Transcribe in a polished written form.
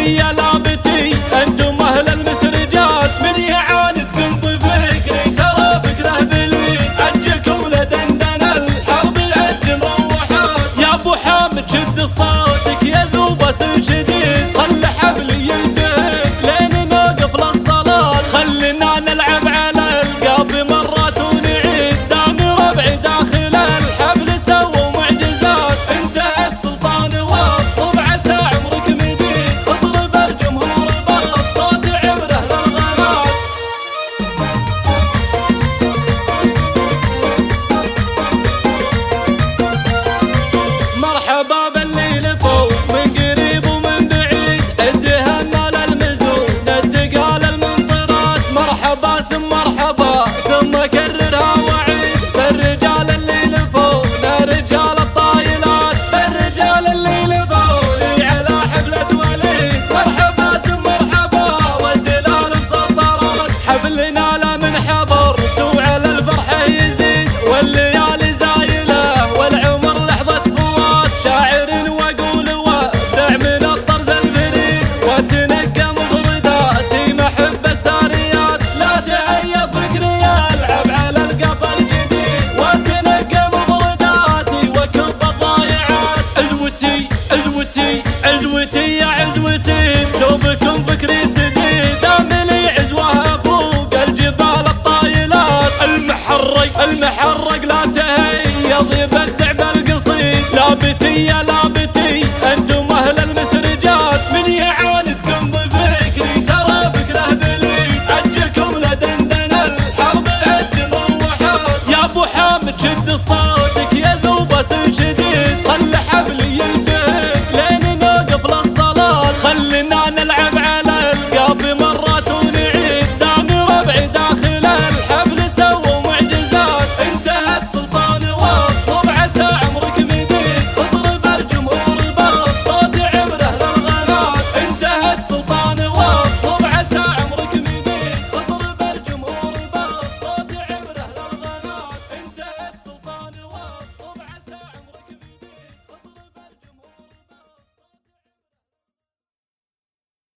لابتي يا لابتي انتم اهل المسرجات، من يعاندكم بفكري ترى فكره بلي، عجكم لدندن الحرب العج مروحات. يا ابو حامد شد صوتك يا ذو بس شديد، خل حبلي يلتهب لين نوقف للصلاة، خلنا نلعب على القاف مرات ونعيد، دام ربعي داخل الحفل سووا معجزات، انتهت سلطان والطب عسى عمرك مديد، اضرب الجمهور بالصوت عبره للغنات. مرحبا بالليل فوق من قريب ومن بعيد، ادهنا للمزون الدقال المنطرات، مرحبا ثم مرحبا ثم كررها وعيد، بالرجال الليل فوق رجال الطايلات، بالرجال الليل فوق على حفلة وليد، مرحبا ثم مرحبا والدلال مسطرات، حفلنا لا من حضرت وعلى الفرحة يزيد، والليالي زايلة والعمر لحظة فوات، شاعر واقول وابدع من الطرز الفريد، وتنقى مفرداتي محب ساريات، لا تهيأ فكري العب على القفا الجديد، وتنقى مفرداتي وكب الضايعات. عزوتي عزوتي عزوتي يا عزوتي بشوفكم فكري سديد، داملي عزوها فوق الجبال الطايلات، المحرق لا تهيض يبدع بالقصيد، لابتي يا لابتي انتم اهل المسرجات، من يعاندكم بفكري ترى فكره بلي، عجكم لدندن الحرب العج مروحات. يا ابو حامد شد الصوت